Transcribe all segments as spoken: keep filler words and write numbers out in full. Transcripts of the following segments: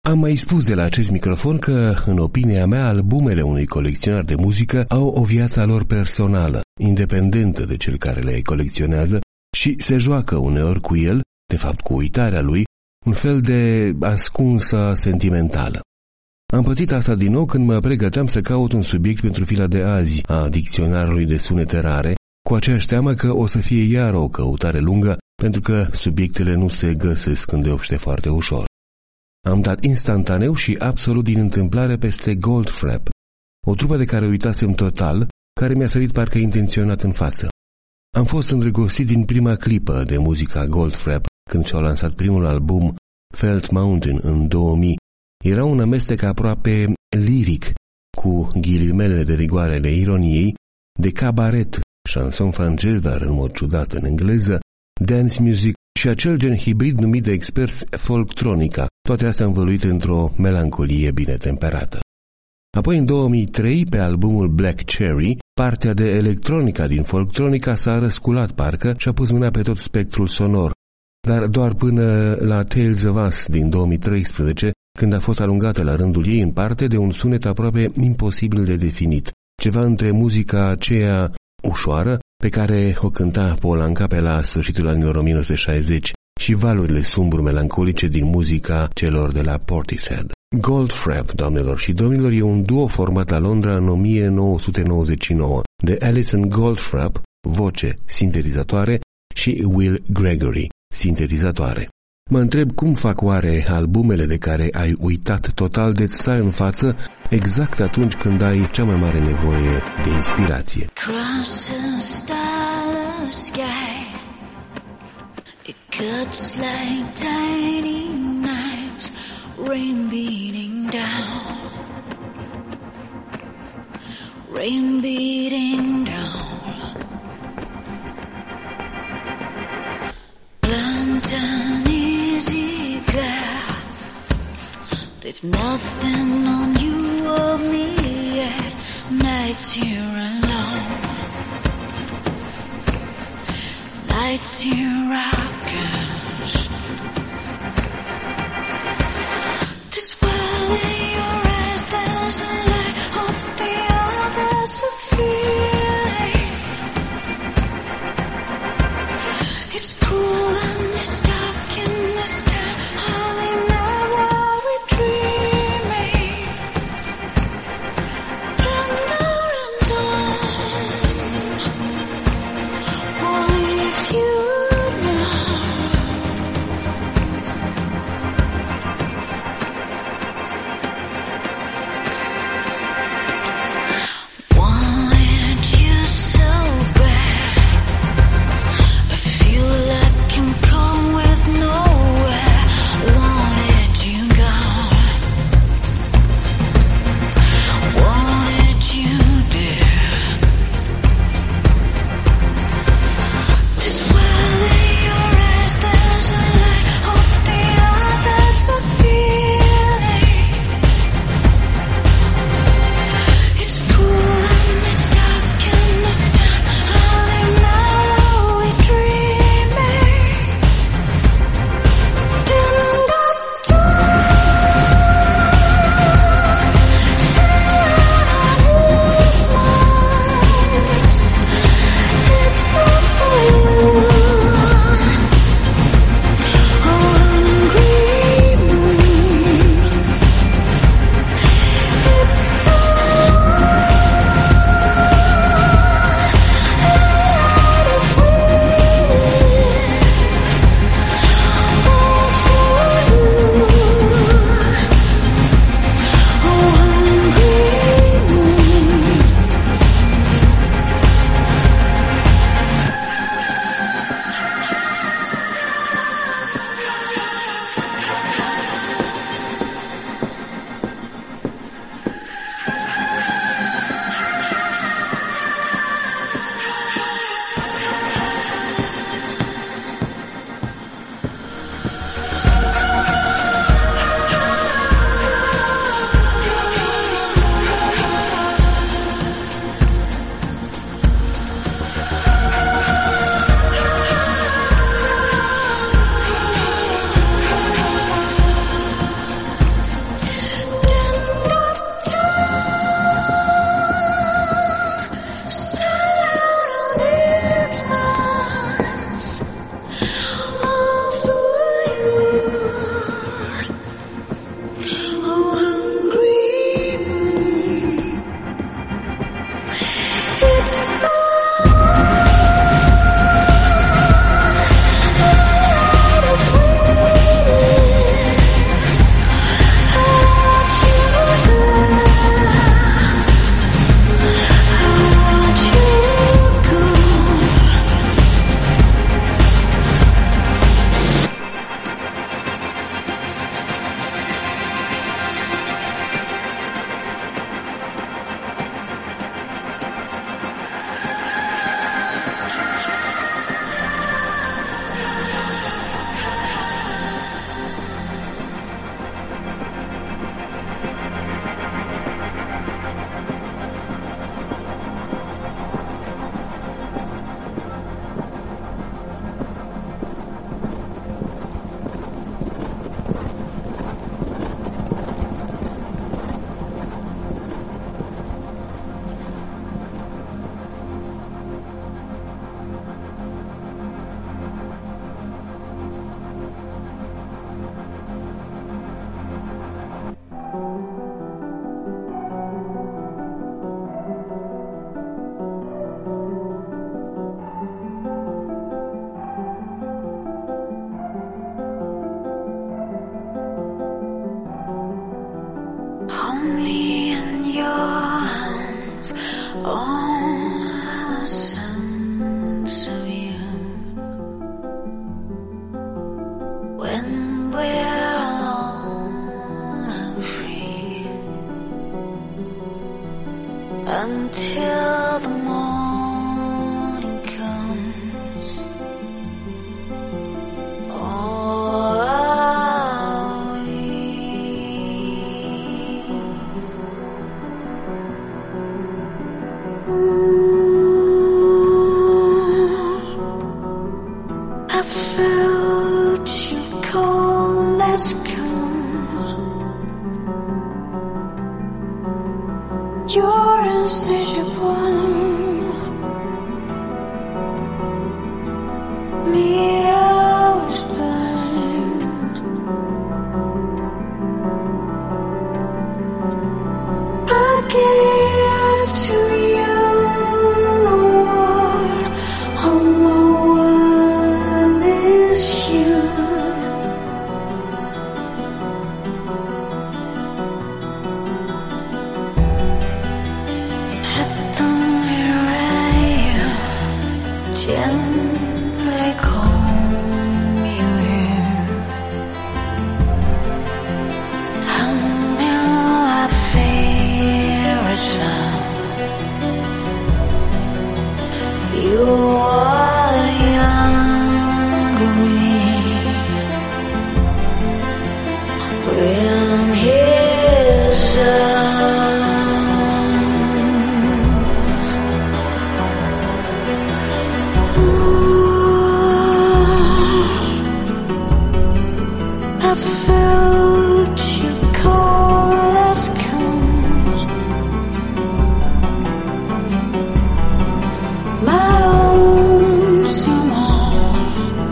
Am mai spus de la acest microfon că, în opinia mea, albumele unui colecționar de muzică au o viață a lor personală, independentă de cel care le colecționează și se joacă uneori cu el, de fapt cu uitarea lui, un fel de ascunsă sentimentală. Am pățit asta din nou când mă pregăteam să caut un subiect pentru fila de azi a dicționarului de sunete rare, cu aceeași teamă că o să fie iar o căutare lungă, pentru că subiectele nu se găsesc îndeopște foarte ușor. Am dat instantaneu și absolut din întâmplare peste Goldfrapp, o trupă de care uitasem total, care mi-a sărit parcă intenționat în față. Am fost îndrăgostit din prima clipă de muzica Goldfrapp când și-au lansat primul album Felt Mountain în două mii. Era un amestec aproape liric, cu ghilimele de rigoare ale ironiei, de cabaret, șanson francez, dar în mod ciudat în engleză, dance music și acel gen hibrid numit de experți folktronica, toate astea învăluite într-o melancolie bine temperată. Apoi, în două mii trei, pe albumul Black Cherry, partea de electronica din folktronica s-a răsculat parcă și a pus mâna pe tot spectrul sonor, dar doar până la Tales of Us din două mii treisprezece, când a fost alungată la rândul ei în parte de un sunet aproape imposibil de definit, ceva între muzica aceea ușoară pe care o cânta Paul Anka pe la sfârșitul anilor o mie nouă sute șaizeci și valurile sumbru melancolice din muzica celor de la Portishead. Goldfrapp, doamnelor și domnilor, e un duo format la Londra în o mie nouă sute nouăzeci și nouă de Alison Goldfrapp, voce, sintetizatoare, și Will Gregory, sintetizatoare. Mă întreb cum fac oare albumele de care ai uitat total de-ți sar în față exact atunci când ai cea mai mare nevoie de inspirație. Cross a starless sky, it cuts like tiny knives, rain beating down, rain beating down. Blunt and easy glare, leave nothing on you or me yet. Nights here alone, nights here outcast. This world in your eyes, there's a light of the others a feeling. It's cool and it's dark in this town, only know what we're dreaming. Tender and dawn, only if you know. all the sense of you. When we're alone and free, until the morning comes. Oh, I felt you call, let's go. You're insatiable. Me, I was blind. I gave to you the world. Oh, no one is you. At the mirror, gently comb you here. Hum my favorite song. You are the younger me. When his arms I felt you call, let's come. My own someone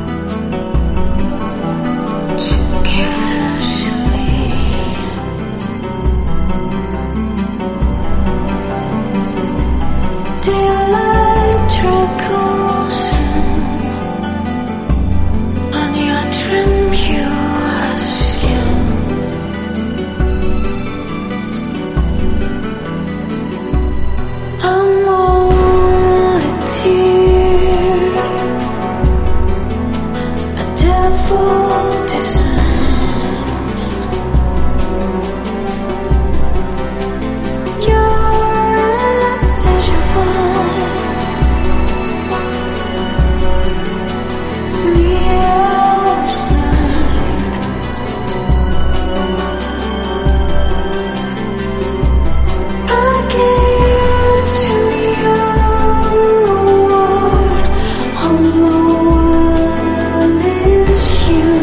too casually. Daylight trickles on your tremulous skin. I'm on a tear, a devil descends. You're insatiable. Me, I was blind. I gave to you the world. Oh, no one is you.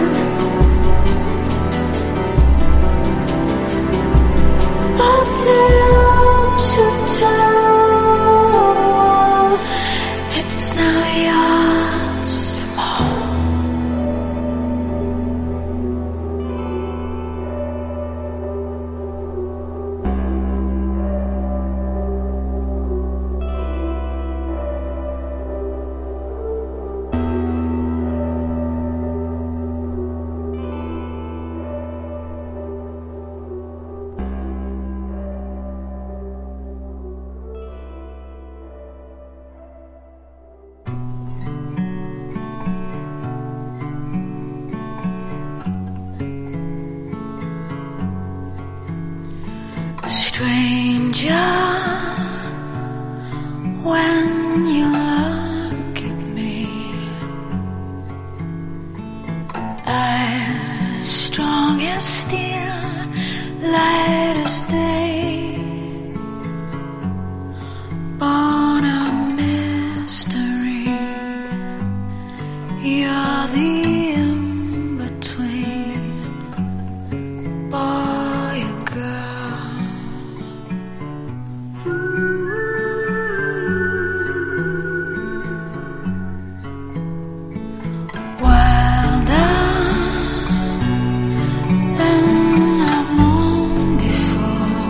I dare to tell. It's now yours somehow. Stranger, when you look at me, I'm strong as steel, light as day, born a mystery. You're the in-between, boy and girl. Wilder than I've known before.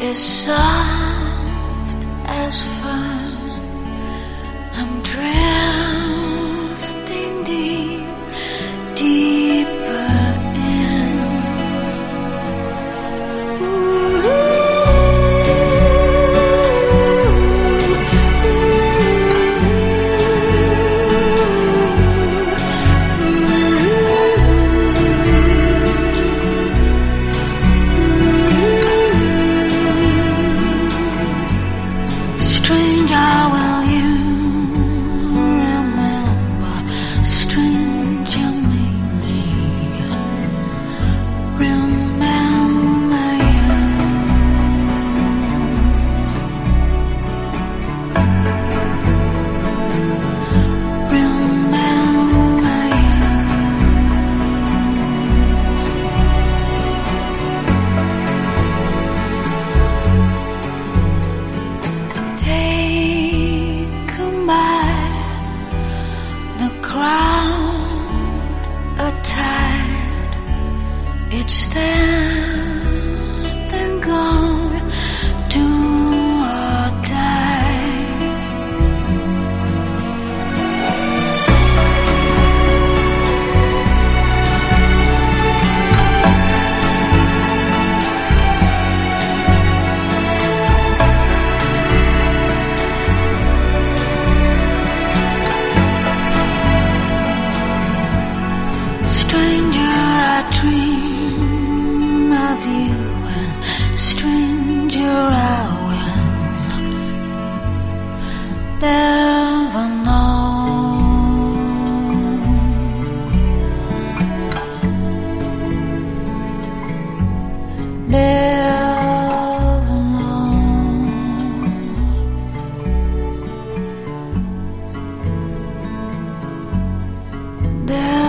is soft as fern. I'm drifting deep, deeper in. Stranger, will you remember? Stranger, make me remember you. Remember you. Taken by the crowd, a tide, it's death and gone, do or die. Stranger, I dream of you, and stranger, I will never know. Never know. Never